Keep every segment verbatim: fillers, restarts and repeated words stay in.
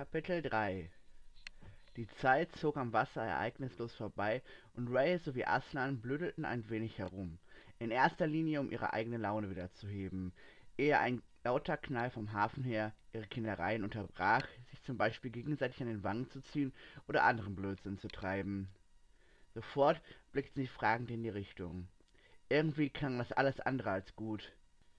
Kapitel drei. Die Zeit zog am Wasser ereignislos vorbei und Ray sowie Aslan blödelten ein wenig herum, in erster Linie um ihre eigene Laune wieder zu heben, ehe ein lauter Knall vom Hafen her ihre Kindereien unterbrach, sich zum Beispiel gegenseitig an den Wangen zu ziehen oder anderen Blödsinn zu treiben. Sofort blickten sie fragend in die Richtung. Irgendwie klang das alles andere als gut.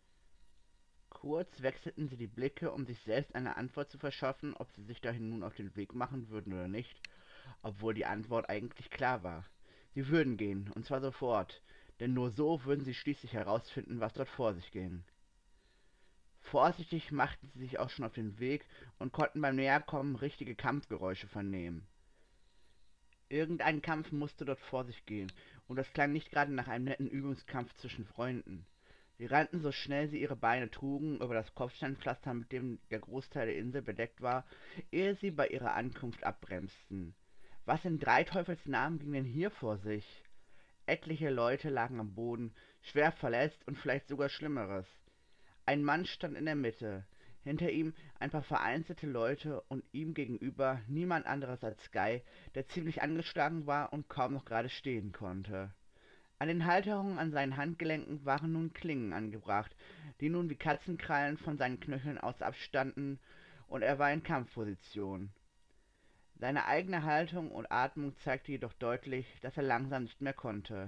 Kurz wechselten sie die Blicke, um sich selbst eine Antwort zu verschaffen, ob sie sich dahin nun auf den Weg machen würden oder nicht, obwohl die Antwort eigentlich klar war. Sie würden gehen, und zwar sofort, denn nur so würden sie schließlich herausfinden, was dort vor sich ging. Vorsichtig machten sie sich auch schon auf den Weg und konnten beim Näherkommen richtige Kampfgeräusche vernehmen. Irgendein Kampf musste dort vor sich gehen, und das klang nicht gerade nach einem netten Übungskampf zwischen Freunden. Sie rannten so schnell sie ihre Beine trugen über das Kopfsteinpflaster, mit dem der Großteil der Insel bedeckt war, ehe sie bei ihrer Ankunft abbremsten. Was in drei Teufels Namen ging denn hier vor sich? Etliche Leute lagen am Boden, schwer verletzt und vielleicht sogar Schlimmeres. Ein Mann stand in der Mitte, hinter ihm ein paar vereinzelte Leute und ihm gegenüber niemand anderes als Sky, der ziemlich angeschlagen war und kaum noch gerade stehen konnte. An den Halterungen an seinen Handgelenken waren nun Klingen angebracht, die nun wie Katzenkrallen von seinen Knöcheln aus abstanden, und er war in Kampfposition. Seine eigene Haltung und Atmung zeigte jedoch deutlich, dass er langsam nicht mehr konnte.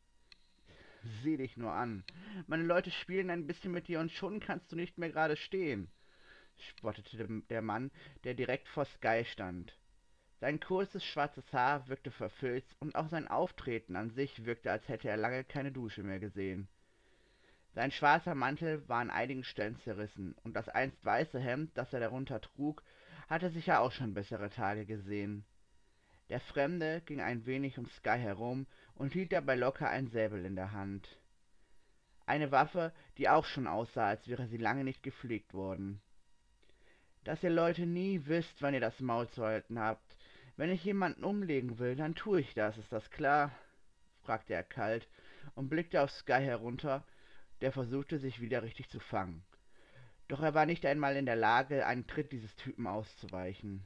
»Sieh dich nur an. Meine Leute spielen ein bisschen mit dir und schon kannst du nicht mehr gerade stehen«, spottete der Mann, der direkt vor Sky stand. Sein kurzes schwarzes Haar wirkte verfilzt und auch sein Auftreten an sich wirkte, als hätte er lange keine Dusche mehr gesehen. Sein schwarzer Mantel war an einigen Stellen zerrissen, und das einst weiße Hemd, das er darunter trug, hatte sicher auch schon bessere Tage gesehen. Der Fremde ging ein wenig um Sky herum und hielt dabei locker ein Säbel in der Hand. Eine Waffe, die auch schon aussah, als wäre sie lange nicht gepflegt worden. »Dass ihr Leute nie wisst, wann ihr das Maul zu halten habt. Wenn ich jemanden umlegen will, dann tue ich das, ist das klar?« fragte er kalt und blickte auf Sky herunter, der versuchte, sich wieder richtig zu fangen. Doch er war nicht einmal in der Lage, einen Tritt dieses Typen auszuweichen.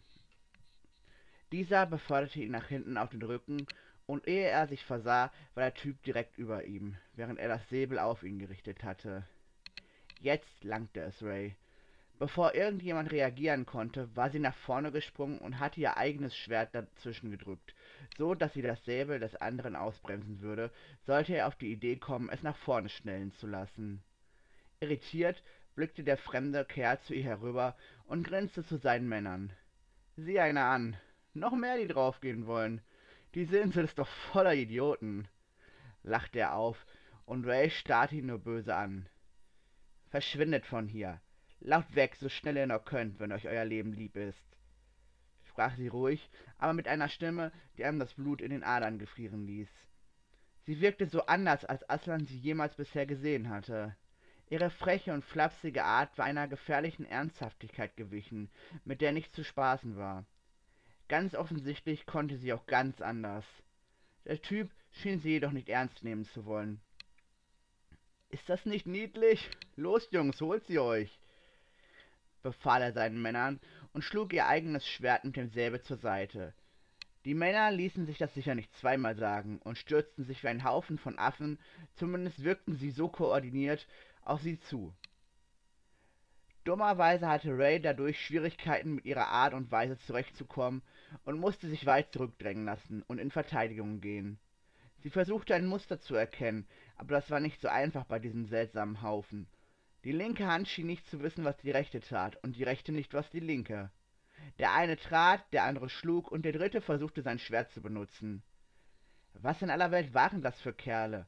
Dieser beförderte ihn nach hinten auf den Rücken, und ehe er sich versah, war der Typ direkt über ihm, während er das Säbel auf ihn gerichtet hatte. Jetzt langte es Ray. Bevor irgendjemand reagieren konnte, war sie nach vorne gesprungen und hatte ihr eigenes Schwert dazwischen gedrückt, so dass sie das Säbel des anderen ausbremsen würde, sollte er auf die Idee kommen, es nach vorne schnellen zu lassen. Irritiert blickte der fremde Kerl zu ihr herüber und grinste zu seinen Männern. »Sieh einer an! Noch mehr, die draufgehen wollen! Diese Insel ist doch voller Idioten!« lachte er auf, und Ray starrte ihn nur böse an. »Verschwindet von hier! Lauft weg, so schnell ihr noch könnt, wenn euch euer Leben lieb ist«, sprach sie ruhig, aber mit einer Stimme, die einem das Blut in den Adern gefrieren ließ. Sie wirkte so anders, als Aslan sie jemals bisher gesehen hatte. Ihre freche und flapsige Art war einer gefährlichen Ernsthaftigkeit gewichen, mit der nicht zu spaßen war. Ganz offensichtlich konnte sie auch ganz anders. Der Typ schien sie jedoch nicht ernst nehmen zu wollen. »Ist das nicht niedlich? Los, Jungs, holt sie euch«, befahl er seinen Männern und schlug ihr eigenes Schwert mit dem Säbel zur Seite. Die Männer ließen sich das sicher nicht zweimal sagen und stürzten sich wie ein Haufen von Affen, zumindest wirkten sie so koordiniert, auf sie zu. Dummerweise hatte Ray dadurch Schwierigkeiten, mit ihrer Art und Weise zurechtzukommen und musste sich weit zurückdrängen lassen und in Verteidigung gehen. Sie versuchte ein Muster zu erkennen, aber das war nicht so einfach bei diesem seltsamen Haufen. Die linke Hand schien nicht zu wissen, was die rechte tat, und die rechte nicht, was die linke. Der eine trat, der andere schlug, und der dritte versuchte sein Schwert zu benutzen. Was in aller Welt waren das für Kerle?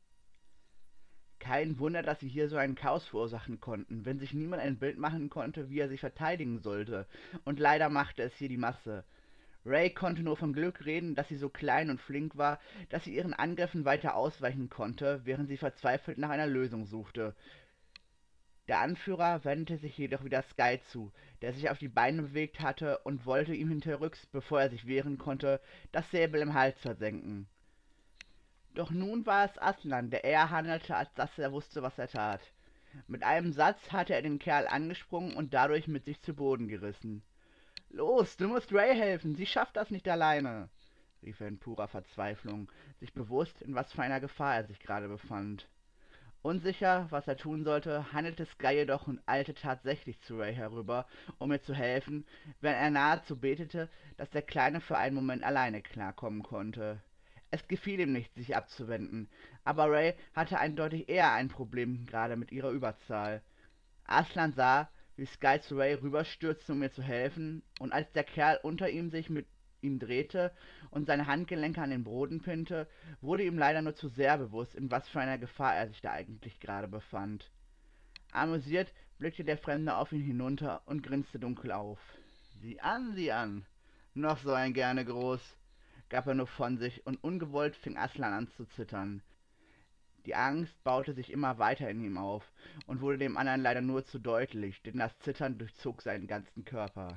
Kein Wunder, dass sie hier so einen Chaos verursachen konnten, wenn sich niemand ein Bild machen konnte, wie er sich verteidigen sollte, und leider machte es hier die Masse. Ray konnte nur vom Glück reden, dass sie so klein und flink war, dass sie ihren Angriffen weiter ausweichen konnte, während sie verzweifelt nach einer Lösung suchte. Der Anführer wendete sich jedoch wieder Sky zu, der sich auf die Beine bewegt hatte und wollte ihm hinterrücks, bevor er sich wehren konnte, das Säbel im Hals versenken. Doch nun war es Aslan, der eher handelte, als dass er wusste, was er tat. Mit einem Satz hatte er den Kerl angesprungen und dadurch mit sich zu Boden gerissen. Los, du musst Ray helfen, sie schafft das nicht alleine, rief er in purer Verzweiflung, sich bewusst, in was für einer Gefahr er sich gerade befand. Unsicher, was er tun sollte, handelte Sky jedoch und eilte tatsächlich zu Ray herüber, um ihr zu helfen, während er nahezu betete, dass der Kleine für einen Moment alleine klarkommen konnte. Es gefiel ihm nicht, sich abzuwenden, aber Ray hatte eindeutig eher ein Problem, gerade mit ihrer Überzahl. Aslan sah, wie Sky zu Ray rüberstürzte, um ihr zu helfen, und als der Kerl unter ihm sich mit ihm drehte und seine Handgelenke an den Boden pinnte, wurde ihm leider nur zu sehr bewusst, in was für einer Gefahr er sich da eigentlich gerade befand. Amüsiert blickte der Fremde auf ihn hinunter und grinste dunkel auf. »Sieh an, sieh an! Noch so ein gerne groß«, gab er nur von sich, und ungewollt fing Aslan an zu zittern. Die Angst baute sich immer weiter in ihm auf und wurde dem anderen leider nur zu deutlich, denn das Zittern durchzog seinen ganzen Körper.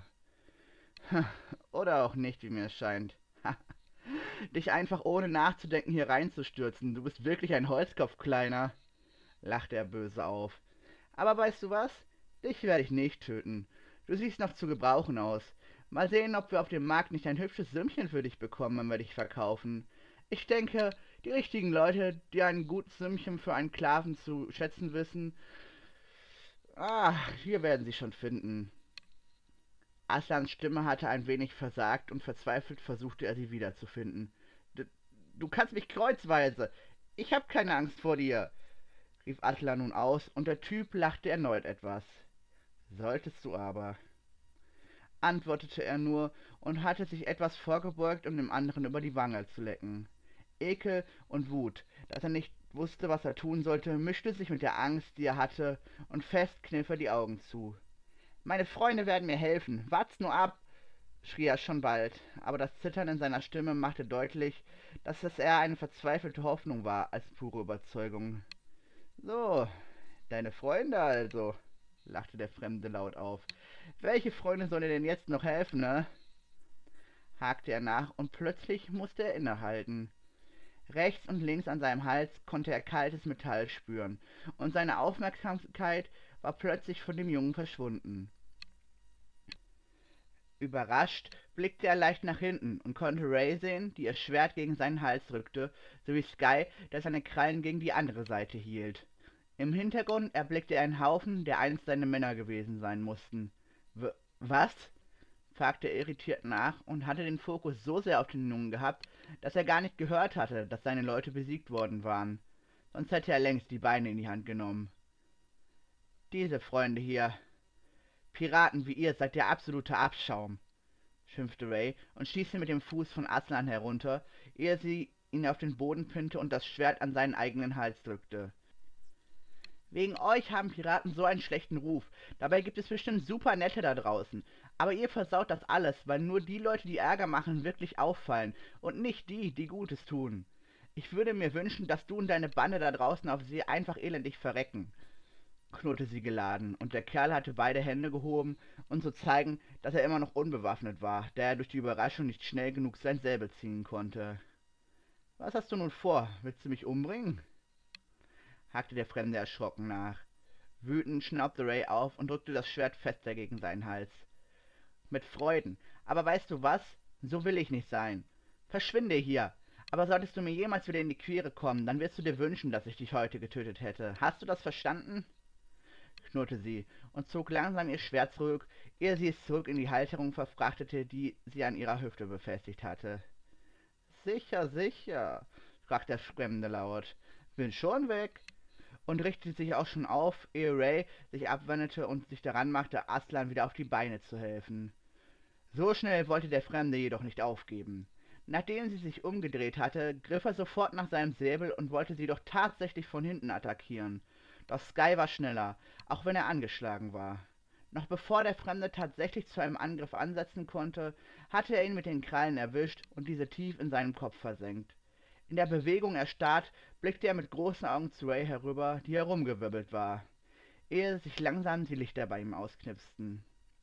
Oder auch nicht, wie mir es scheint. Dich einfach ohne nachzudenken hier reinzustürzen, du bist wirklich ein Holzkopf, Kleiner, lachte er böse auf. Aber weißt du was? Dich werde ich nicht töten. Du siehst noch zu gebrauchen aus. Mal sehen, ob wir auf dem Markt nicht ein hübsches Sümmchen für dich bekommen, wenn wir dich verkaufen. Ich denke, die richtigen Leute, die ein gutes Sümmchen für einen Sklaven zu schätzen wissen, ah, hier werden sie schon finden. Aslans Stimme hatte ein wenig versagt und verzweifelt versuchte er sie wiederzufinden. Du, du kannst mich kreuzweise. Ich hab keine Angst vor dir, rief Aslan nun aus, und der Typ lachte erneut etwas. Solltest du aber, antwortete er nur und hatte sich etwas vorgebeugt, um dem anderen über die Wange zu lecken. Ekel und Wut, dass er nicht wusste, was er tun sollte, mischte sich mit der Angst, die er hatte, und fest kniff er die Augen zu. »Meine Freunde werden mir helfen, wart's nur ab«, schrie er schon bald, aber das Zittern in seiner Stimme machte deutlich, dass es eher eine verzweifelte Hoffnung war als pure Überzeugung. »So, deine Freunde also«, lachte der Fremde laut auf. »Welche Freunde sollen dir denn jetzt noch helfen, ne?« hakte er nach, und plötzlich musste er innehalten. Rechts und links an seinem Hals konnte er kaltes Metall spüren, und seine Aufmerksamkeit war plötzlich von dem Jungen verschwunden. Überrascht blickte er leicht nach hinten und konnte Ray sehen, die ihr Schwert gegen seinen Hals drückte, sowie Sky, der seine Krallen gegen die andere Seite hielt. Im Hintergrund erblickte er einen Haufen, der einst seine Männer gewesen sein mussten. W- was? Fragte er irritiert nach und hatte den Fokus so sehr auf den Jungen gehabt, dass er gar nicht gehört hatte, dass seine Leute besiegt worden waren. Sonst hätte er längst die Beine in die Hand genommen. »Diese Freunde hier. Piraten wie ihr seid der absolute Abschaum«, schimpfte Ray und stieß mit dem Fuß von Aslan herunter, ehe sie ihn auf den Boden pinnte und das Schwert an seinen eigenen Hals drückte. »Wegen euch haben Piraten so einen schlechten Ruf. Dabei gibt es bestimmt super Nette da draußen. Aber ihr versaut das alles, weil nur die Leute, die Ärger machen, wirklich auffallen und nicht die, die Gutes tun. Ich würde mir wünschen, dass du und deine Bande da draußen auf See einfach elendig verrecken«, knurrte sie geladen, und der Kerl hatte beide Hände gehoben, um zu zeigen, dass er immer noch unbewaffnet war, da er durch die Überraschung nicht schnell genug sein Säbel ziehen konnte. »Was hast du nun vor? Willst du mich umbringen?«, hakte der Fremde erschrocken nach. Wütend schnaubte Ray auf und drückte das Schwert fester gegen seinen Hals. »Mit Freuden. Aber weißt du was? So will ich nicht sein. Verschwinde hier. Aber solltest du mir jemals wieder in die Quere kommen, dann wirst du dir wünschen, dass ich dich heute getötet hätte. Hast du das verstanden?«, knurrte sie und zog langsam ihr Schwert zurück, ehe sie es zurück in die Halterung verfrachtete, die sie an ihrer Hüfte befestigt hatte. »Sicher, sicher«, sprach der Fremde laut. »Bin schon weg«, und richtete sich auch schon auf, ehe Ray sich abwendete und sich daran machte, Aslan wieder auf die Beine zu helfen. So schnell wollte der Fremde jedoch nicht aufgeben. Nachdem sie sich umgedreht hatte, griff er sofort nach seinem Säbel und wollte sie doch tatsächlich von hinten attackieren. Doch Sky war schneller, auch wenn er angeschlagen war. Noch bevor der Fremde tatsächlich zu einem Angriff ansetzen konnte, hatte er ihn mit den Krallen erwischt und diese tief in seinen Kopf versenkt. In der Bewegung erstarrt, blickte er mit großen Augen zu Ray herüber, die herumgewirbelt war, ehe sich langsam die Lichter bei ihm ausknipsten.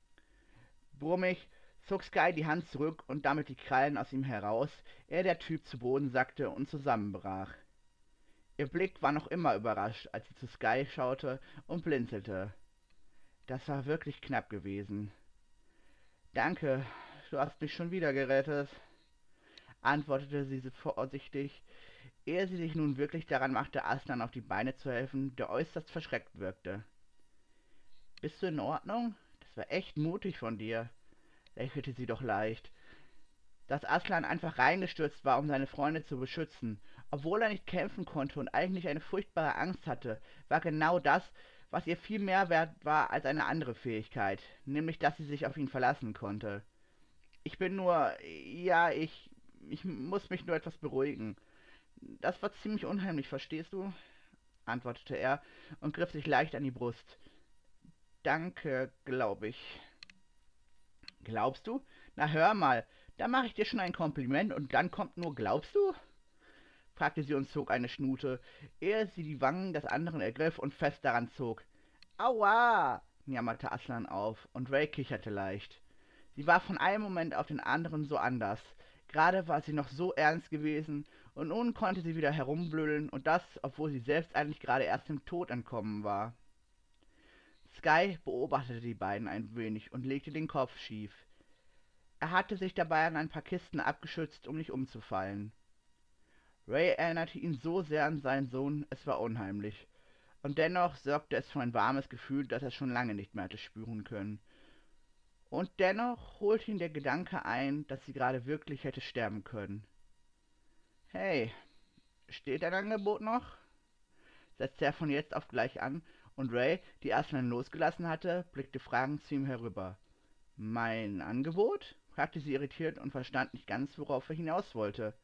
Brummig zog Sky die Hand zurück und damit die Krallen aus ihm heraus, ehe der Typ zu Boden sackte und zusammenbrach. Ihr Blick war noch immer überrascht, als sie zu Sky schaute und blinzelte. Das war wirklich knapp gewesen. Danke, du hast mich schon wieder gerettet, antwortete sie so vorsichtig, ehe sie sich nun wirklich daran machte, Aslan auf die Beine zu helfen, der äußerst verschreckt wirkte. Bist du in Ordnung? Das war echt mutig von dir, lächelte sie doch leicht. Dass Aslan einfach reingestürzt war, um seine Freunde zu beschützen, obwohl er nicht kämpfen konnte und eigentlich eine furchtbare Angst hatte, war genau das, was ihr viel mehr wert war als eine andere Fähigkeit, nämlich dass sie sich auf ihn verlassen konnte. Ich bin nur, ja, ich, ich muss mich nur etwas beruhigen. Das war ziemlich unheimlich, verstehst du? Antwortete er und griff sich leicht an die Brust. Danke, glaube ich. Glaubst du? Na hör mal, da mache ich dir schon ein Kompliment und dann kommt nur glaubst du? Fragte sie und zog eine Schnute, ehe sie die Wangen des anderen ergriff und fest daran zog. Aua! Jammerte Aslan auf, und Ray kicherte leicht. Sie war von einem Moment auf den anderen so anders. Gerade war sie noch so ernst gewesen, und nun konnte sie wieder herumblödeln, und das, obwohl sie selbst eigentlich gerade erst dem Tod entkommen war. Sky beobachtete die beiden ein wenig und legte den Kopf schief. Er hatte sich dabei an ein paar Kisten abgeschützt, um nicht umzufallen. Ray erinnerte ihn so sehr an seinen Sohn, es war unheimlich. Und dennoch sorgte es für ein warmes Gefühl, das er schon lange nicht mehr hatte spüren können. Und dennoch holte ihn der Gedanke ein, dass sie gerade wirklich hätte sterben können. Hey, steht dein Angebot noch? Setzte er von jetzt auf gleich an, und Ray, die Aslan losgelassen hatte, blickte fragend zu ihm herüber. Mein Angebot? Fragte sie irritiert und verstand nicht ganz, worauf er hinaus wollte.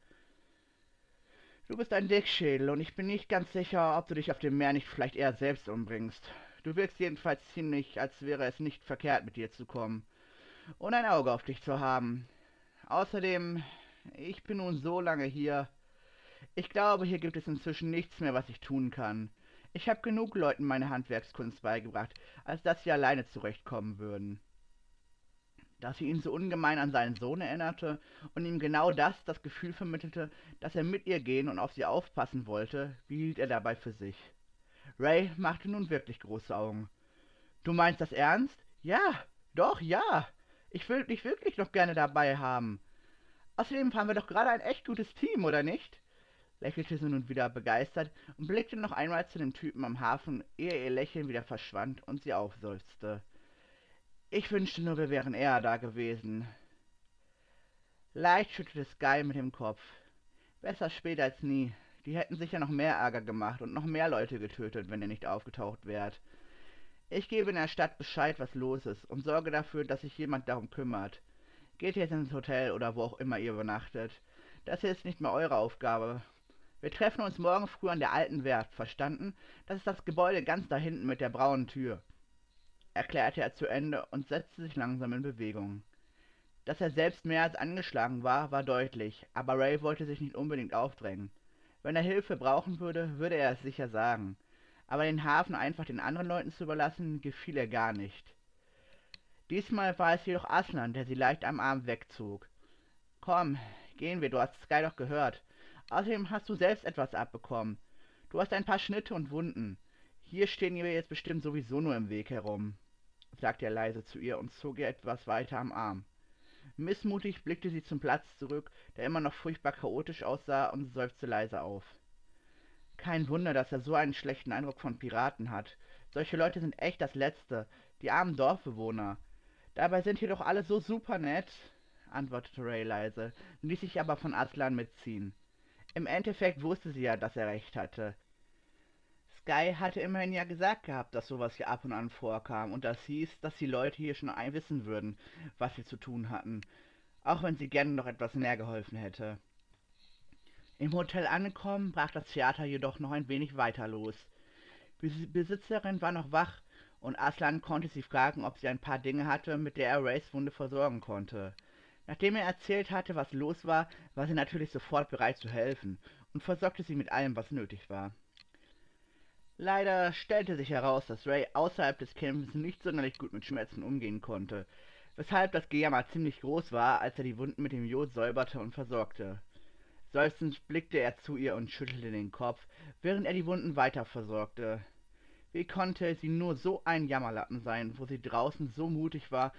Du bist ein Dickschädel und ich bin nicht ganz sicher, ob du dich auf dem Meer nicht vielleicht eher selbst umbringst. Du wirkst jedenfalls ziemlich, als wäre es nicht verkehrt, mit dir zu kommen und ein Auge auf dich zu haben. Außerdem, ich bin nun so lange hier. Ich glaube, hier gibt es inzwischen nichts mehr, was ich tun kann. Ich habe genug Leuten meine Handwerkskunst beigebracht, als dass sie alleine zurechtkommen würden. Dass sie ihn so ungemein an seinen Sohn erinnerte und ihm genau das das Gefühl vermittelte, dass er mit ihr gehen und auf sie aufpassen wollte, behielt er dabei für sich. Ray machte nun wirklich große Augen. Du meinst das ernst? Ja, doch, ja. Ich will dich wirklich noch gerne dabei haben. Außerdem haben wir doch gerade ein echt gutes Team, oder nicht? Lächelte sie nun wieder begeistert und blickte noch einmal zu dem Typen am Hafen, ehe ihr Lächeln wieder verschwand und sie aufseufzte. Ich wünschte nur, wir wären eher da gewesen. Leicht schüttelte Sky mit dem Kopf. Besser spät als nie. Die hätten sicher noch mehr Ärger gemacht und noch mehr Leute getötet, wenn ihr nicht aufgetaucht wärt. Ich gebe in der Stadt Bescheid, was los ist, und sorge dafür, dass sich jemand darum kümmert. Geht jetzt ins Hotel oder wo auch immer ihr übernachtet. Das hier ist nicht mehr eure Aufgabe. Wir treffen uns morgen früh an der alten Werft, verstanden? Das ist das Gebäude ganz da hinten mit der braunen Tür, erklärte er zu Ende und setzte sich langsam in Bewegung. Dass er selbst mehr als angeschlagen war, war deutlich, aber Ray wollte sich nicht unbedingt aufdrängen. Wenn er Hilfe brauchen würde, würde er es sicher sagen. Aber den Hafen einfach den anderen Leuten zu überlassen, gefiel ihr gar nicht. Diesmal war es jedoch Aslan, der sie leicht am Arm wegzog. Komm, gehen wir, du hast Sky doch gehört. Außerdem hast du selbst etwas abbekommen. Du hast ein paar Schnitte und Wunden. Hier stehen wir jetzt bestimmt sowieso nur im Weg herum, sagte er leise zu ihr und zog ihr etwas weiter am Arm. Missmutig blickte sie zum Platz zurück, der immer noch furchtbar chaotisch aussah, und seufzte leise auf. Kein Wunder, dass er so einen schlechten Eindruck von Piraten hat. Solche Leute sind echt das Letzte, die armen Dorfbewohner. Dabei sind hier doch alle so super nett, antwortete Ray leise, ließ sich aber von Aslan mitziehen. Im Endeffekt wusste sie ja, dass er recht hatte. Sky hatte immerhin ja gesagt gehabt, dass sowas hier ab und an vorkam, und das hieß, dass die Leute hier schon wissen würden, was sie zu tun hatten, auch wenn sie gerne noch etwas mehr geholfen hätte. Im Hotel angekommen, brach das Theater jedoch noch ein wenig weiter los. Die Besitzerin war noch wach, und Aslan konnte sie fragen, ob sie ein paar Dinge hatte, mit der er Rays Wunde versorgen konnte. Nachdem er erzählt hatte, was los war, war sie natürlich sofort bereit zu helfen und versorgte sie mit allem, was nötig war. Leider stellte sich heraus, dass Ray außerhalb des Kampfes nicht sonderlich gut mit Schmerzen umgehen konnte, weshalb das Gejammer ziemlich groß war, als er die Wunden mit dem Jod säuberte und versorgte. Seufzend blickte er zu ihr und schüttelte den Kopf, während er die Wunden weiter versorgte. Wie konnte sie nur so ein Jammerlappen sein, wo sie draußen so mutig war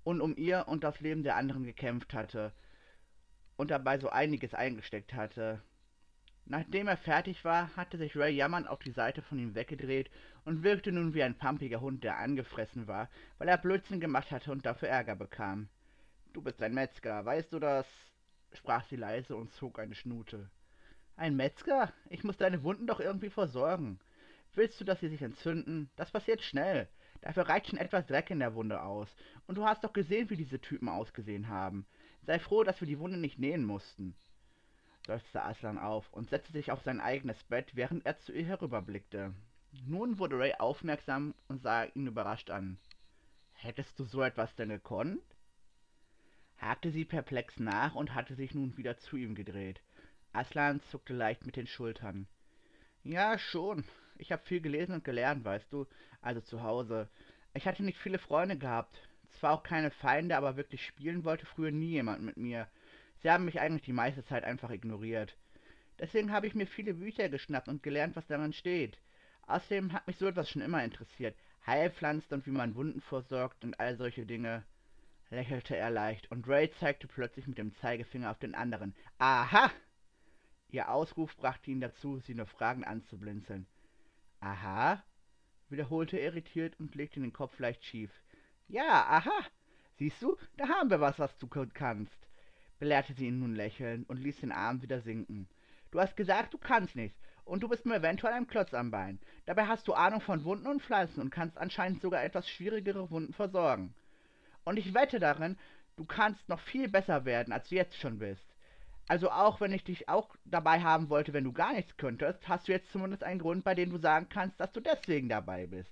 und um ihr und das Leben der anderen gekämpft hatte und dabei so einiges eingesteckt hatte. Nachdem er fertig war, hatte sich Ray jammernd auf die Seite von ihm weggedreht und wirkte nun wie ein pampiger Hund, der angefressen war, weil er Blödsinn gemacht hatte und dafür Ärger bekam. »Du bist ein Metzger, weißt du das?« sprach sie leise und zog eine Schnute. »Ein Metzger? Ich muss deine Wunden doch irgendwie versorgen. Willst du, dass sie sich entzünden? Das passiert schnell. Dafür reicht schon etwas Dreck in der Wunde aus. Und du hast doch gesehen, wie diese Typen ausgesehen haben. Sei froh, dass wir die Wunde nicht nähen mussten«, seufzte Aslan auf und setzte sich auf sein eigenes Bett, während er zu ihr herüberblickte. Nun wurde Ray aufmerksam und sah ihn überrascht an. »Hättest du so etwas denn gekonnt?« hakte sie perplex nach und hatte sich nun wieder zu ihm gedreht. Aslan zuckte leicht mit den Schultern. »Ja, schon. Ich habe viel gelesen und gelernt, weißt du, also zu Hause. Ich hatte nicht viele Freunde gehabt. Zwar auch keine Feinde, aber wirklich spielen wollte früher nie jemand mit mir. Sie haben mich eigentlich die meiste Zeit einfach ignoriert. Deswegen habe ich mir viele Bücher geschnappt und gelernt, was darin steht. Außerdem hat mich so etwas schon immer interessiert. Heilpflanzen und wie man Wunden versorgt und all solche Dinge«, lächelte er leicht, und Ray zeigte plötzlich mit dem Zeigefinger auf den anderen. »Aha!« Ihr Ausruf brachte ihn dazu, sie nur fragend anzublinzeln. »Aha?«, wiederholte er irritiert und legte den Kopf leicht schief. »Ja, aha! Siehst du, da haben wir was, was du kannst«, belehrte sie ihn nun lächelnd und ließ den Arm wieder sinken. »Du hast gesagt, du kannst nichts, und du bist mir eventuell ein Klotz am Bein. Dabei hast du Ahnung von Wunden und Pflanzen und kannst anscheinend sogar etwas schwierigere Wunden versorgen. Und ich wette darin, du kannst noch viel besser werden, als du jetzt schon bist. Also auch wenn ich dich auch dabei haben wollte, wenn du gar nichts könntest, hast du jetzt zumindest einen Grund, bei dem du sagen kannst, dass du deswegen dabei bist.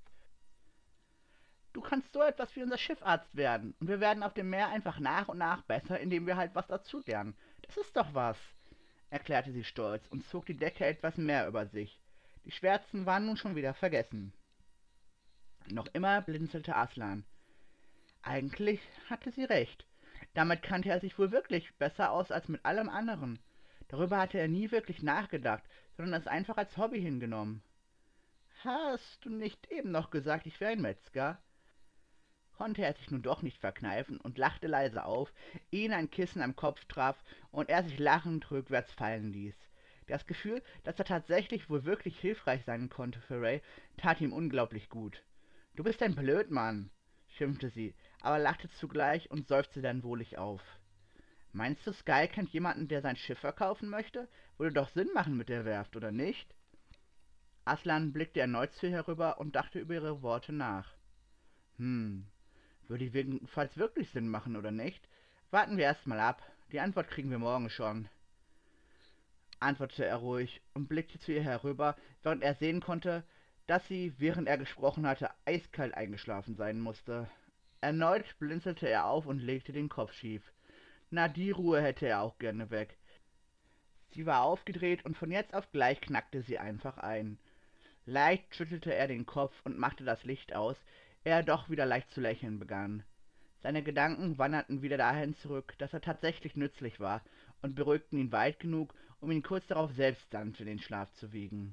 Du kannst so etwas wie unser Schiffarzt werden, und wir werden auf dem Meer einfach nach und nach besser, indem wir halt was dazu lernen. Das ist doch was«, erklärte sie stolz und zog die Decke etwas mehr über sich. Die Schmerzen waren nun schon wieder vergessen. Noch immer blinzelte Aslan. Eigentlich hatte sie recht. Damit kannte er sich wohl wirklich besser aus als mit allem anderen. Darüber hatte er nie wirklich nachgedacht, sondern es einfach als Hobby hingenommen. »Hast du nicht eben noch gesagt, ich wäre ein Metzger?« konnte er sich nun doch nicht verkneifen und lachte leise auf, ehe ihn ein Kissen am Kopf traf und er sich lachend rückwärts fallen ließ. Das Gefühl, dass er tatsächlich wohl wirklich hilfreich sein konnte für Ray, tat ihm unglaublich gut. »Du bist ein Blödmann«, schimpfte sie, aber lachte zugleich und seufzte dann wohlig auf. »Meinst du, Sky kennt jemanden, der sein Schiff verkaufen möchte? Würde doch Sinn machen mit der Werft, oder nicht?« Aslan blickte erneut zu ihr herüber und dachte über ihre Worte nach. »Hm, würde jedenfalls wirklich Sinn machen, oder nicht? Warten wir erst mal ab. Die Antwort kriegen wir morgen schon«, antwortete er ruhig und blickte zu ihr herüber, während er sehen konnte, dass sie, während er gesprochen hatte, eiskalt eingeschlafen sein musste. Erneut blinzelte er auf und legte den Kopf schief. Na, die Ruhe hätte er auch gerne weg. Sie war aufgedreht und von jetzt auf gleich knackte sie einfach ein. Leicht schüttelte er den Kopf und machte das Licht aus, ehe er doch wieder leicht zu lächeln begann. Seine Gedanken wanderten wieder dahin zurück, dass er tatsächlich nützlich war, und beruhigten ihn weit genug, um ihn kurz darauf selbst sanft in den Schlaf zu wiegen.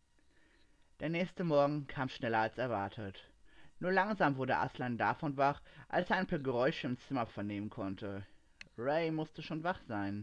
Der nächste Morgen kam schneller als erwartet. Nur langsam wurde Aslan davon wach, als er ein paar Geräusche im Zimmer vernehmen konnte. Ray musste schon wach sein.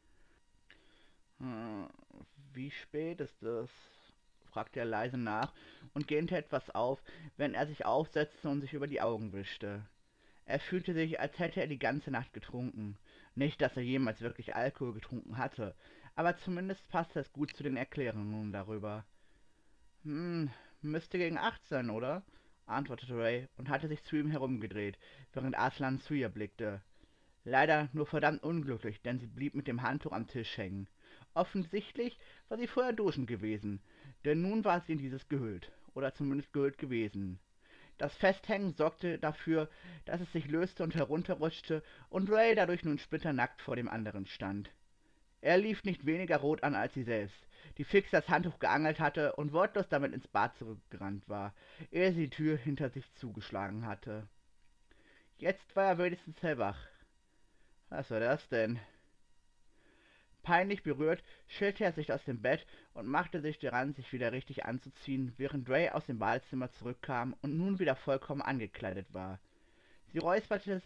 Hm, »Wie spät ist es?«, fragte er leise nach und gähnte etwas auf, während er sich aufsetzte und sich über die Augen wischte. Er fühlte sich, als hätte er die ganze Nacht getrunken. Nicht, dass er jemals wirklich Alkohol getrunken hatte, aber zumindest passte es gut zu den Erklärungen darüber. »Hm, müsste gegen acht sein, oder?«, antwortete Ray und hatte sich zu ihm herumgedreht, während Aslan zu ihr blickte. Leider nur verdammt unglücklich, denn sie blieb mit dem Handtuch am Tisch hängen. Offensichtlich war sie vorher duschen gewesen, denn nun war sie in dieses gehüllt, oder zumindest gehüllt gewesen. Das Festhängen sorgte dafür, dass es sich löste und herunterrutschte und Ray dadurch nun splitternackt vor dem anderen stand. Er lief nicht weniger rot an als sie selbst, die fix das Handtuch geangelt hatte und wortlos damit ins Bad zurückgerannt war, ehe sie die Tür hinter sich zugeschlagen hatte. Jetzt war er wenigstens hellwach. Was war das denn? Peinlich berührt schälte er sich aus dem Bett und machte sich daran, sich wieder richtig anzuziehen, während Ray aus dem Badezimmer zurückkam und nun wieder vollkommen angekleidet war. Sie räusperte sich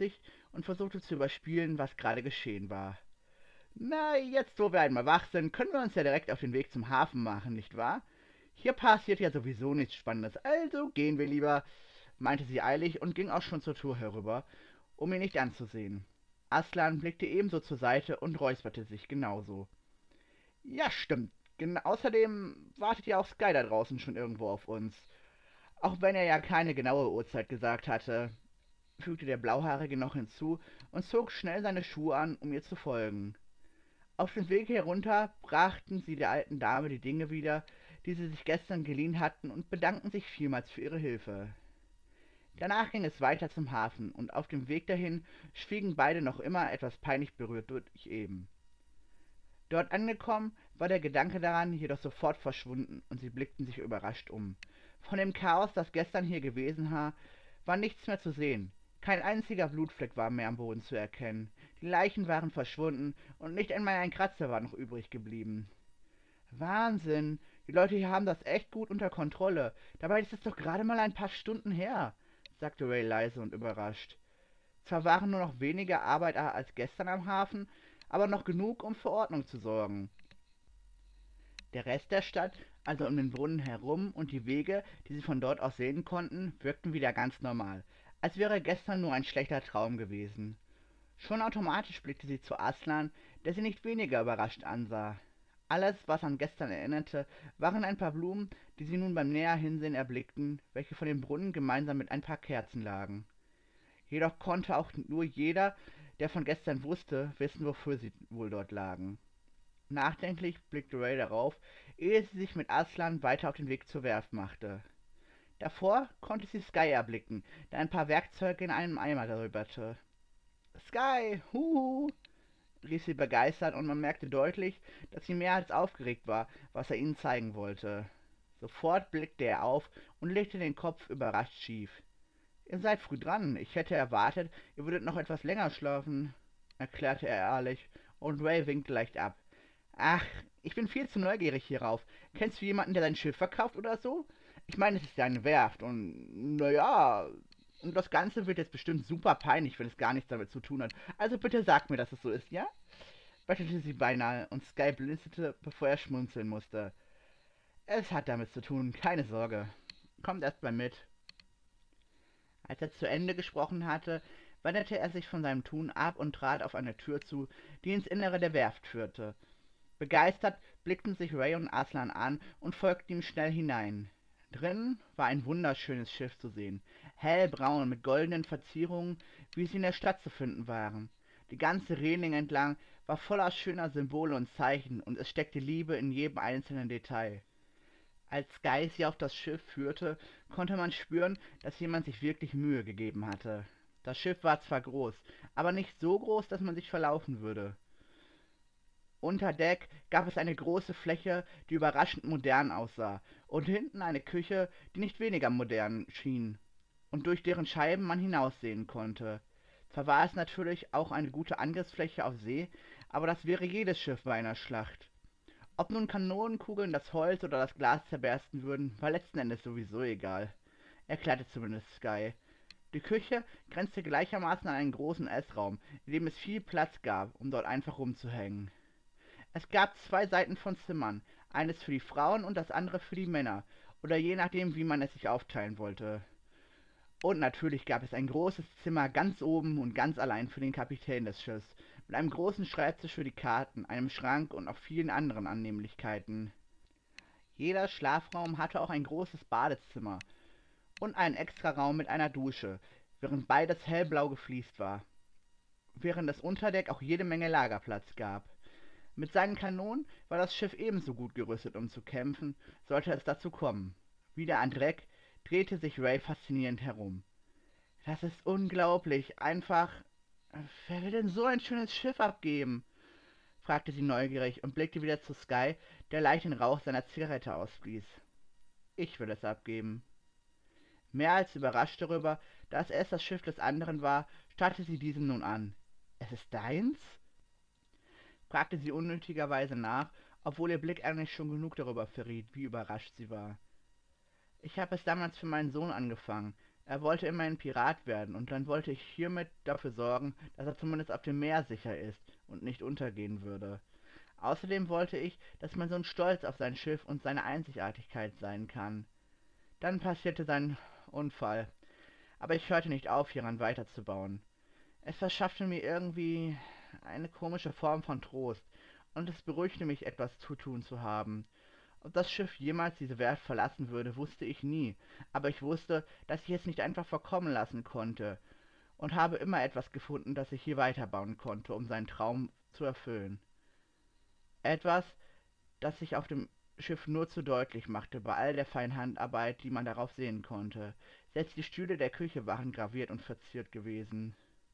und versuchte zu überspielen, was gerade geschehen war. »Na, jetzt wo wir einmal wach sind, können wir uns ja direkt auf den Weg zum Hafen machen, nicht wahr? Hier passiert ja sowieso nichts Spannendes, also gehen wir lieber«, meinte sie eilig und ging auch schon zur Tür herüber, um ihn nicht anzusehen. Aslan blickte ebenso zur Seite und räusperte sich genauso. »Ja, stimmt. Gen außerdem wartet ja auch Sky da draußen schon irgendwo auf uns. Auch wenn er ja keine genaue Uhrzeit gesagt hatte«, fügte der Blauhaarige noch hinzu und zog schnell seine Schuhe an, um ihr zu folgen. Auf dem Weg herunter brachten sie der alten Dame die Dinge wieder, die sie sich gestern geliehen hatten, und bedankten sich vielmals für ihre Hilfe. Danach ging es weiter zum Hafen, und auf dem Weg dahin schwiegen beide noch immer etwas peinlich berührt durch eben. Dort angekommen, war der Gedanke daran jedoch sofort verschwunden, und sie blickten sich überrascht um. Von dem Chaos, das gestern hier gewesen war, war nichts mehr zu sehen. Kein einziger Blutfleck war mehr am Boden zu erkennen. Die Leichen waren verschwunden und nicht einmal ein Kratzer war noch übrig geblieben. Wahnsinn, die Leute hier haben das echt gut unter Kontrolle. Dabei ist es doch gerade mal ein paar Stunden her, sagte Ray leise und überrascht. Zwar waren nur noch weniger Arbeiter als gestern am Hafen, aber noch genug, um für Ordnung zu sorgen. Der Rest der Stadt, also um den Brunnen herum und die Wege, die sie von dort aus sehen konnten, wirkten wieder ganz normal, als wäre gestern nur ein schlechter Traum gewesen. Schon automatisch blickte sie zu Aslan, der sie nicht weniger überrascht ansah. Alles, was an gestern erinnerte, waren ein paar Blumen, die sie nun beim näher Hinsehen erblickten, welche vor dem Brunnen gemeinsam mit ein paar Kerzen lagen. Jedoch konnte auch nur jeder, der von gestern wusste, wissen, wofür sie wohl dort lagen. Nachdenklich blickte Ray darauf, ehe sie sich mit Aslan weiter auf den Weg zur Werft machte. Davor konnte sie Sky erblicken, der ein paar Werkzeuge in einem Eimer darüberte. »Sky, huhu«, rief sie begeistert, und man merkte deutlich, dass sie mehr als aufgeregt war, was er ihnen zeigen wollte. Sofort blickte er auf und legte den Kopf überrascht schief. »Ihr seid früh dran. Ich hätte erwartet, ihr würdet noch etwas länger schlafen«, erklärte er ehrlich, und Ray winkte leicht ab. »Ach, ich bin viel zu neugierig hierauf. Kennst du jemanden, der sein Schiff verkauft oder so? Ich meine, es ist ja eine Werft und, naja, und das Ganze wird jetzt bestimmt super peinlich, wenn es gar nichts damit zu tun hat. Also bitte sag mir, dass es so ist, ja?« bettelte sie beinahe, und Sky blinzelte, bevor er schmunzeln musste. »Es hat damit zu tun, keine Sorge. Kommt erst mal mit.« Als er zu Ende gesprochen hatte, wandte er sich von seinem Tun ab und trat auf eine Tür zu, die ins Innere der Werft führte. Begeistert blickten sich Ray und Aslan an und folgten ihm schnell hinein. Drinnen war ein wunderschönes Schiff zu sehen, hellbraun mit goldenen Verzierungen, wie sie in der Stadt zu finden waren. Die ganze Reling entlang war voller schöner Symbole und Zeichen, und es steckte Liebe in jedem einzelnen Detail. Als Sky sie auf das Schiff führte, konnte man spüren, dass jemand sich wirklich Mühe gegeben hatte. Das Schiff war zwar groß, aber nicht so groß, dass man sich verlaufen würde. Unter Deck gab es eine große Fläche, die überraschend modern aussah, und hinten eine Küche, die nicht weniger modern schien und durch deren Scheiben man hinaussehen konnte. Zwar war es natürlich auch eine gute Angriffsfläche auf See, aber das wäre jedes Schiff bei einer Schlacht. Ob nun Kanonenkugeln das Holz oder das Glas zerbersten würden, war letzten Endes sowieso egal, erklärte zumindest Sky. Die Küche grenzte gleichermaßen an einen großen Essraum, in dem es viel Platz gab, um dort einfach rumzuhängen. Es gab zwei Seiten von Zimmern, eines für die Frauen und das andere für die Männer, oder je nachdem, wie man es sich aufteilen wollte. Und natürlich gab es ein großes Zimmer ganz oben und ganz allein für den Kapitän des Schiffs, mit einem großen Schreibtisch für die Karten, einem Schrank und noch vielen anderen Annehmlichkeiten. Jeder Schlafraum hatte auch ein großes Badezimmer und einen Extraraum mit einer Dusche, während beides hellblau gefliest war, während es unter Deck auch jede Menge Lagerplatz gab. Mit seinen Kanonen war das Schiff ebenso gut gerüstet, um zu kämpfen, sollte es dazu kommen. Wieder an Deck drehte sich Ray faszinierend herum. »Das ist unglaublich, einfach... Wer will denn so ein schönes Schiff abgeben?« fragte sie neugierig und blickte wieder zu Sky, der leicht den Rauch seiner Zigarette ausblies. »Ich will es abgeben.« Mehr als überrascht darüber, dass es das Schiff des anderen war, starrte sie diesem nun an. »Es ist deins?« fragte sie unnötigerweise nach, obwohl ihr Blick eigentlich schon genug darüber verriet, wie überrascht sie war. »Ich habe es damals für meinen Sohn angefangen. Er wollte immer ein Pirat werden und dann wollte ich hiermit dafür sorgen, dass er zumindest auf dem Meer sicher ist und nicht untergehen würde. Außerdem wollte ich, dass mein Sohn stolz auf sein Schiff und seine Einzigartigkeit sein kann. Dann passierte sein Unfall, aber ich hörte nicht auf, hieran weiterzubauen. Es verschaffte mir irgendwie eine komische Form von Trost, und es beruhigte mich, etwas zu tun zu haben. Ob das Schiff jemals diese Werft verlassen würde, wusste ich nie, aber ich wusste, dass ich es nicht einfach verkommen lassen konnte, und habe immer etwas gefunden, das ich hier weiterbauen konnte, um seinen Traum zu erfüllen. Etwas, das sich auf dem Schiff nur zu deutlich machte bei all der feinen Handarbeit, die man darauf sehen konnte. Selbst die Stühle der Küche waren graviert und verziert gewesen.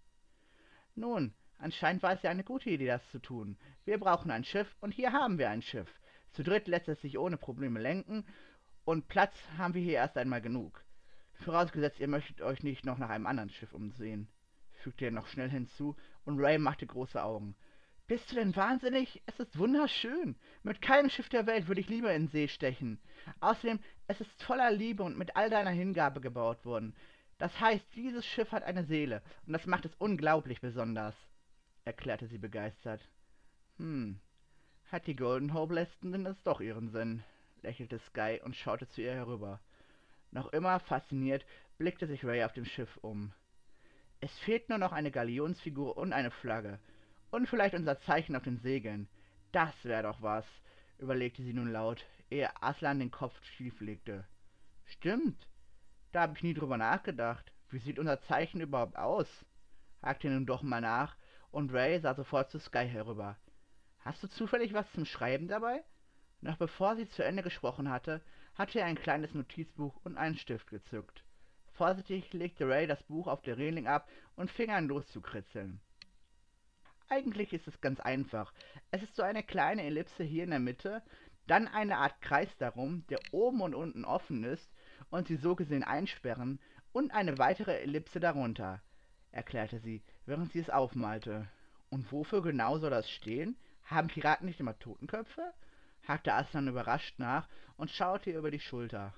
Nun, anscheinend war es ja eine gute Idee, das zu tun. Wir brauchen ein Schiff und hier haben wir ein Schiff. Zu dritt lässt es sich ohne Probleme lenken und Platz haben wir hier erst einmal genug. Vorausgesetzt, ihr möchtet euch nicht noch nach einem anderen Schiff umsehen, fügte er noch schnell hinzu, und Ray machte große Augen. Bist du denn wahnsinnig? Es ist wunderschön. Mit keinem Schiff der Welt würde ich lieber in See stechen. Außerdem, es ist voller Liebe und mit all deiner Hingabe gebaut worden. Das heißt, dieses Schiff hat eine Seele, und das macht es unglaublich besonders, erklärte sie begeistert. Hm, hat die Golden Hope Leston denn das doch ihren Sinn, lächelte Sky und schaute zu ihr herüber. Noch immer fasziniert blickte sich Ray auf dem Schiff um. Es fehlt nur noch eine Galionsfigur und eine Flagge. Und vielleicht unser Zeichen auf den Segeln. Das wäre doch was, überlegte sie nun laut, ehe Aslan den Kopf schief legte. Stimmt, da habe ich nie drüber nachgedacht. Wie sieht unser Zeichen überhaupt aus? Hakte nun doch mal nach, und Ray sah sofort zu Sky herüber. Hast du zufällig was zum Schreiben dabei? Noch bevor sie zu Ende gesprochen hatte, hatte er ein kleines Notizbuch und einen Stift gezückt. Vorsichtig legte Ray das Buch auf der Reling ab und fing an loszukritzeln. Eigentlich ist es ganz einfach. Es ist so eine kleine Ellipse hier in der Mitte, dann eine Art Kreis darum, der oben und unten offen ist und sie so gesehen einsperren, und eine weitere Ellipse darunter, erklärte sie, während sie es aufmalte. Und wofür genau soll das stehen? Haben Piraten nicht immer Totenköpfe? Hakte Aslan überrascht nach und schaute ihr über die Schulter.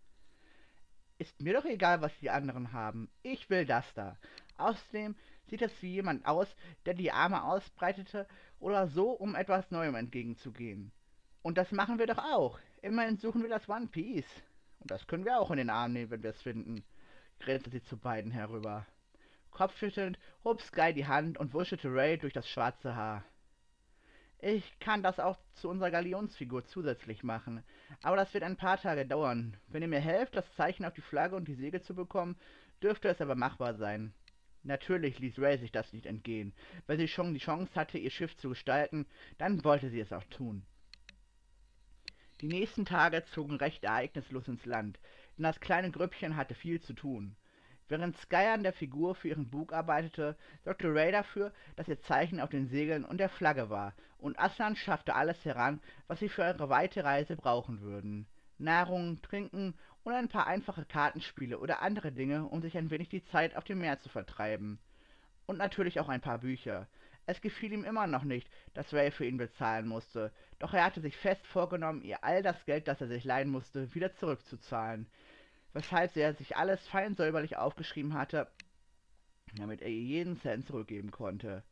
Ist mir doch egal, was die anderen haben. Ich will das da. Außerdem sieht es wie jemand aus, der die Arme ausbreitete oder so, um etwas Neuem entgegenzugehen. Und das machen wir doch auch. Immerhin suchen wir das One Piece. Und das können wir auch in den Arm nehmen, wenn wir es finden, grinste sie zu beiden herüber. Kopfschüttelnd hob Sky die Hand und wuschelte Ray durch das schwarze Haar. Ich kann das auch zu unserer Galionsfigur zusätzlich machen, aber das wird ein paar Tage dauern. Wenn ihr mir helft, das Zeichen auf die Flagge und die Segel zu bekommen, dürfte es aber machbar sein. Natürlich ließ Ray sich das nicht entgehen. Wenn sie schon die Chance hatte, ihr Schiff zu gestalten, dann wollte sie es auch tun. Die nächsten Tage zogen recht ereignislos ins Land, denn das kleine Grüppchen hatte viel zu tun. Während Sky an der Figur für ihren Bug arbeitete, sorgte Ray dafür, dass ihr Zeichen auf den Segeln und der Flagge war, und Aslan schaffte alles heran, was sie für ihre weite Reise brauchen würden. Nahrung, Trinken und ein paar einfache Kartenspiele oder andere Dinge, um sich ein wenig die Zeit auf dem Meer zu vertreiben. Und natürlich auch ein paar Bücher. Es gefiel ihm immer noch nicht, dass Ray für ihn bezahlen musste, doch er hatte sich fest vorgenommen, ihr all das Geld, das er sich leihen musste, wieder zurückzuzahlen, weshalb er sich alles fein säuberlich aufgeschrieben hatte, damit er ihr jeden Cent zurückgeben konnte.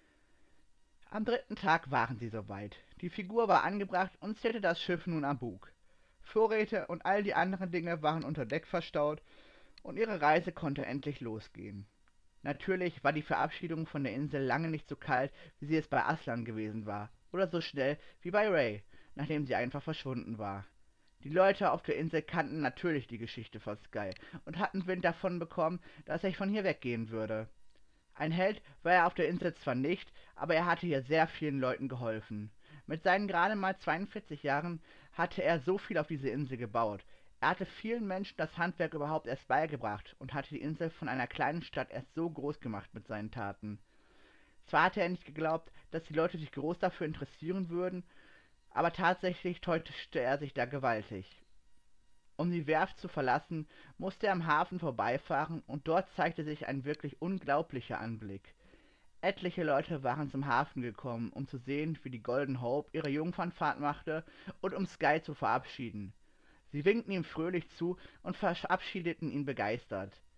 Am dritten Tag waren sie soweit. Die Figur war angebracht und zählte das Schiff nun am Bug. Vorräte und all die anderen Dinge waren unter Deck verstaut und ihre Reise konnte endlich losgehen. Natürlich war die Verabschiedung von der Insel lange nicht so kalt, wie sie es bei Aslan gewesen war, oder so schnell wie bei Ray, nachdem sie einfach verschwunden war. Die Leute auf der Insel kannten natürlich die Geschichte von Sky und hatten Wind davon bekommen, dass er von hier weggehen würde. Ein Held war er auf der Insel zwar nicht, aber er hatte hier sehr vielen Leuten geholfen. Mit seinen gerade mal zweiundvierzig Jahren hatte er so viel auf diese Insel gebaut. Er hatte vielen Menschen das Handwerk überhaupt erst beigebracht und hatte die Insel von einer kleinen Stadt erst so groß gemacht mit seinen Taten. Zwar hatte er nicht geglaubt, dass die Leute sich groß dafür interessieren würden, aber tatsächlich täuschte er sich da gewaltig. Um die Werft zu verlassen, musste er am Hafen vorbeifahren und dort zeigte sich ein wirklich unglaublicher Anblick. Etliche Leute waren zum Hafen gekommen, um zu sehen, wie die Golden Hope ihre Jungfernfahrt machte und um Sky zu verabschieden. Sie winkten ihm fröhlich zu und verabschiedeten ihn begeistert.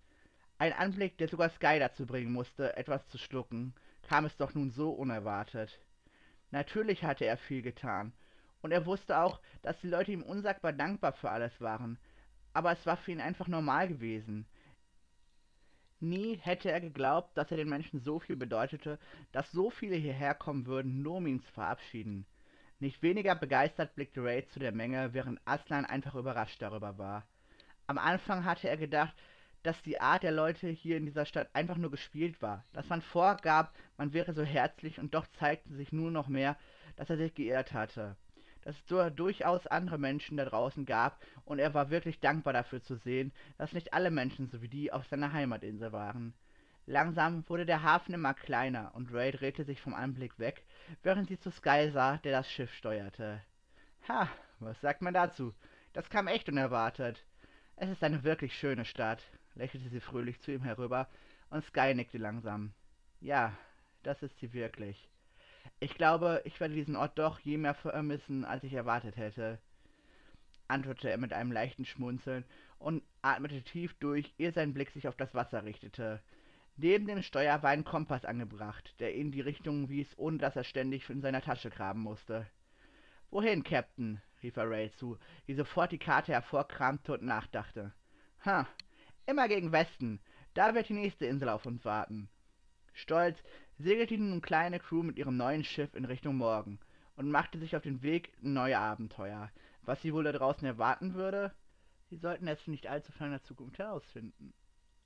Ein Anblick, der sogar Sky dazu bringen musste, etwas zu schlucken, kam es doch nun so unerwartet. Natürlich hatte er viel getan, und er wusste auch, dass die Leute ihm unsagbar dankbar für alles waren, aber es war für ihn einfach normal gewesen. Nie hätte er geglaubt, dass er den Menschen so viel bedeutete, dass so viele hierher kommen würden, nur um ihn zu verabschieden. Nicht weniger begeistert blickte Ray zu der Menge, während Aslan einfach überrascht darüber war. Am Anfang hatte er gedacht, dass die Art der Leute hier in dieser Stadt einfach nur gespielt war, dass man vorgab, man wäre so herzlich und doch zeigte sich nur noch mehr, dass er sich geirrt hatte. Dass es so durchaus andere Menschen da draußen gab und er war wirklich dankbar dafür zu sehen, dass nicht alle Menschen so wie die auf seiner Heimatinsel waren. Langsam wurde der Hafen immer kleiner und Ray drehte sich vom Anblick weg, während sie zu Sky sah, der das Schiff steuerte. Ha, was sagt man dazu? Das kam echt unerwartet. Es ist eine wirklich schöne Stadt, lächelte sie fröhlich zu ihm herüber, und Sky nickte langsam. Ja, das ist sie wirklich. Ich glaube, ich werde diesen Ort doch je mehr vermissen, als ich erwartet hätte, antwortete er mit einem leichten Schmunzeln und atmete tief durch, ehe sein Blick sich auf das Wasser richtete. Neben dem Steuer war ein Kompass angebracht, der ihn die Richtung wies, ohne dass er ständig in seiner Tasche graben musste. »Wohin, Captain?« rief er Ray zu, die sofort die Karte hervorkramte und nachdachte. »Ha, immer gegen Westen. Da wird die nächste Insel auf uns warten.« Stolz segelte die nun kleine Crew mit ihrem neuen Schiff in Richtung Morgen und machte sich auf den Weg in neue Abenteuer. Was sie wohl da draußen erwarten würde? Sie sollten es nicht allzu ferner Zukunft herausfinden.